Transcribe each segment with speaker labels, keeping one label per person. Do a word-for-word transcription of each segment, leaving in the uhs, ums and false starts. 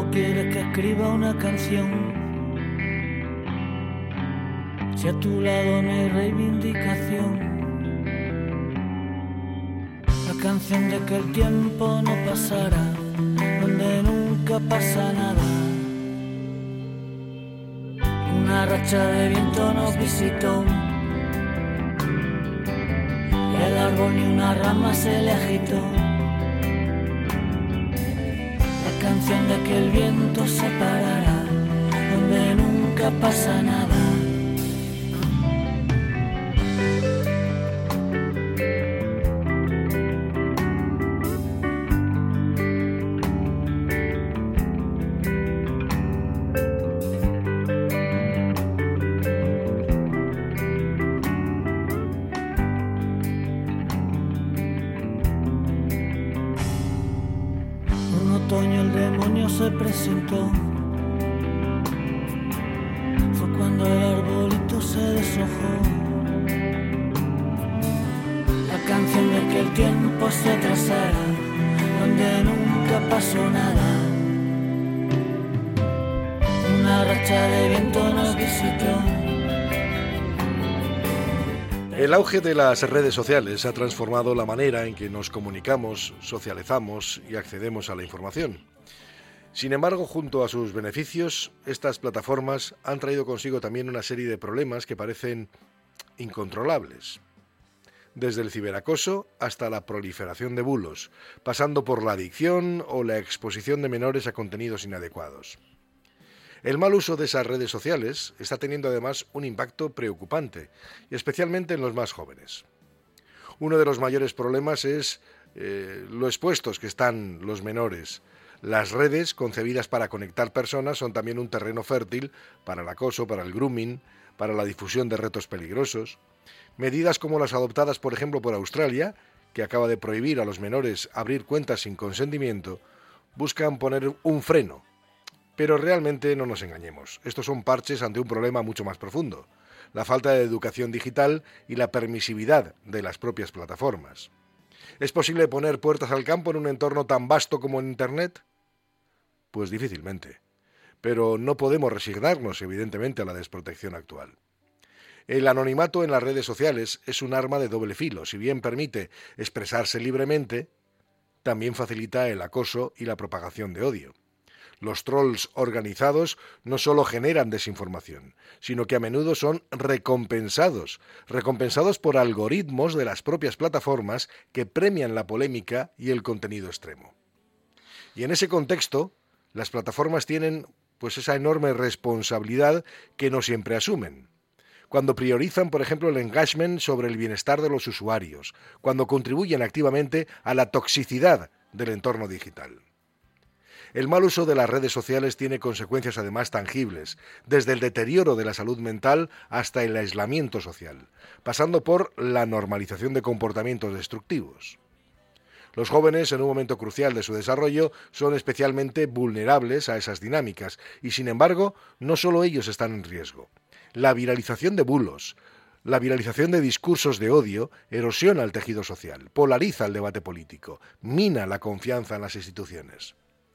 Speaker 1: no quiere que escriba una canción. Si a tu lado no hay reivindicación, la canción de que el tiempo no pasará, donde nunca pasa nada. Una racha de viento nos visitó y el árbol ni una rama se le agitó. La canción de que el viento se parará, donde nunca pasa nada. Se presentó, fue cuando el arbolito se deshojó. La canción de que el tiempo se atrasara, donde nunca pasó nada. Una racha de viento nos visitó.
Speaker 2: El auge de las redes sociales ha transformado la manera en que nos comunicamos, socializamos y accedemos a la información. Sin embargo, junto a sus beneficios, estas plataformas han traído consigo también una serie de problemas que parecen incontrolables. Desde el ciberacoso hasta la proliferación de bulos, pasando por la adicción o la exposición de menores a contenidos inadecuados. El mal uso de esas redes sociales está teniendo además un impacto preocupante, y especialmente en los más jóvenes. Uno de los mayores problemas es eh, lo expuestos que están los menores. Las redes, concebidas para conectar personas, son también un terreno fértil para el acoso, para el grooming, para la difusión de retos peligrosos. Medidas como las adoptadas, por ejemplo, por Australia, que acaba de prohibir a los menores abrir cuentas sin consentimiento, buscan poner un freno. Pero realmente no nos engañemos, estos son parches ante un problema mucho más profundo: la falta de educación digital y la permisividad de las propias plataformas. ¿Es posible poner puertas al campo en un entorno tan vasto como en Internet? Pues difícilmente. Pero no podemos resignarnos, evidentemente, a la desprotección actual. El anonimato en las redes sociales es un arma de doble filo. Si bien permite expresarse libremente, también facilita el acoso y la propagación de odio. Los trolls organizados no solo generan desinformación, sino que a menudo son recompensados, recompensados por algoritmos de las propias plataformas que premian la polémica y el contenido extremo. Y en ese contexto, las plataformas tienen pues esa enorme responsabilidad que no siempre asumen. Cuando priorizan, por ejemplo, el engagement sobre el bienestar de los usuarios, cuando contribuyen activamente a la toxicidad del entorno digital. El mal uso de las redes sociales tiene consecuencias además tangibles, desde el deterioro de la salud mental hasta el aislamiento social, pasando por la normalización de comportamientos destructivos. Los jóvenes, en un momento crucial de su desarrollo, son especialmente vulnerables a esas dinámicas, y sin embargo, no solo ellos están en riesgo. La viralización de bulos, la viralización de discursos de odio erosiona el tejido social, polariza el debate político, mina la confianza en las instituciones.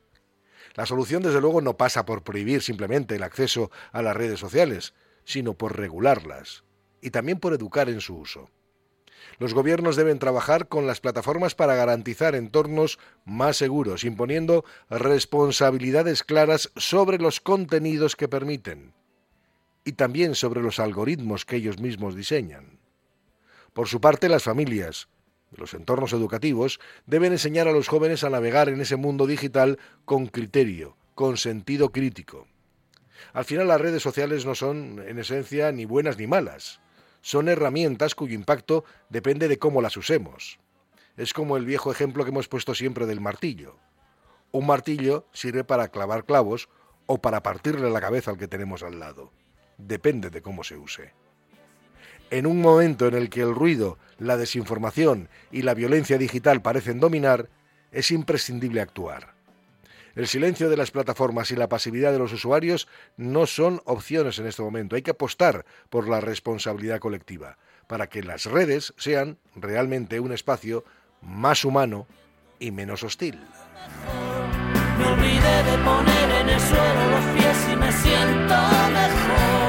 Speaker 2: La solución, desde luego, no pasa por prohibir simplemente el acceso a las redes sociales, sino por regularlas y también por educar en su uso. Los gobiernos deben trabajar con las plataformas para garantizar entornos más seguros, imponiendo responsabilidades claras sobre los contenidos que permiten y también sobre los algoritmos que ellos mismos diseñan. Por su parte, las familias, los entornos educativos, deben enseñar a los jóvenes a navegar en ese mundo digital con criterio, con sentido crítico. Al final, las redes sociales no son, en esencia, ni buenas ni malas. Son herramientas cuyo impacto depende de cómo las usemos. Es como el viejo ejemplo que hemos puesto siempre del martillo. Un martillo sirve para clavar clavos o para partirle la cabeza al que tenemos al lado. Depende de cómo se use. En un momento en el que el ruido, la desinformación y la violencia digital parecen dominar, es imprescindible actuar. El silencio de las plataformas y la pasividad de los usuarios no son opciones en este momento. Hay que apostar por la responsabilidad colectiva, para que las redes sean realmente un espacio más humano y menos hostil.
Speaker 1: Me olvidé de poner en el suelo los pies y me siento mejor.